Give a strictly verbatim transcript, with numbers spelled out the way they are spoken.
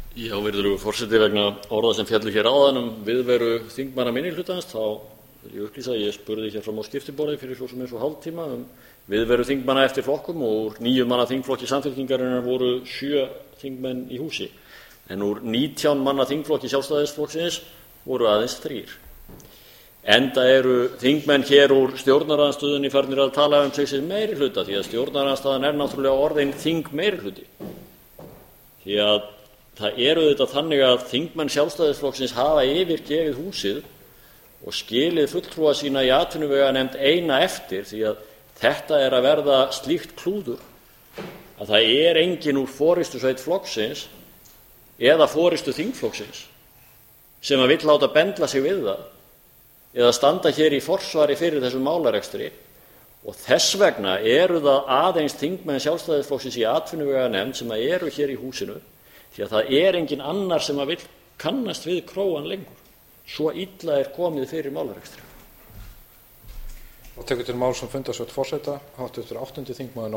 Já, virðulegur forseti, vegna orða sem féllu hér áðan um viðveru þingmanna minnihlutans þá vil ég upplýsa að ég spurði hér fram á skiptiborði fyrir svo sem eins og hálftíma um viðveru þingmanna eftir flokkum og úr níu manna þingflokki Samfylkingarinnar voru sjö þingmenn í húsi en úr nítján manna þingflokki Sjálfstæðisflokksins voru aðeins þrír. Enda eru þingmenn hér úr stjórnarandstöðunni farnir að tala um sig sem meirihluta því að stjórnarandstaðan er náttúrulega orðin þingmeirihluti. Því að það er auðvitað þannig að þingmenn Sjálfstæðisflokksins hafa yfirgefið húsið og skilið fulltrúa sína í atvinnuveganefnd eina eftir því að þetta er að verða slíkt klúður að það er enginn úr forystusveit flokksins eða forystu þingflokksins sem að vill láta bendla sig við það eða standa hér í forsvari fyrir þessum málarekstri og þess vegna eru það aðeins þingmenn Sjálfstæðisflokksins í atvinnuveganefnd sem að eru hér í húsinu því að það er enginn annar sem að vill kannast við krógan lengur. Svo illa er komið fyrir málarekstri. Og tekur til máls um fundarstjórn forseta, háttvirtur áttundi þingmaður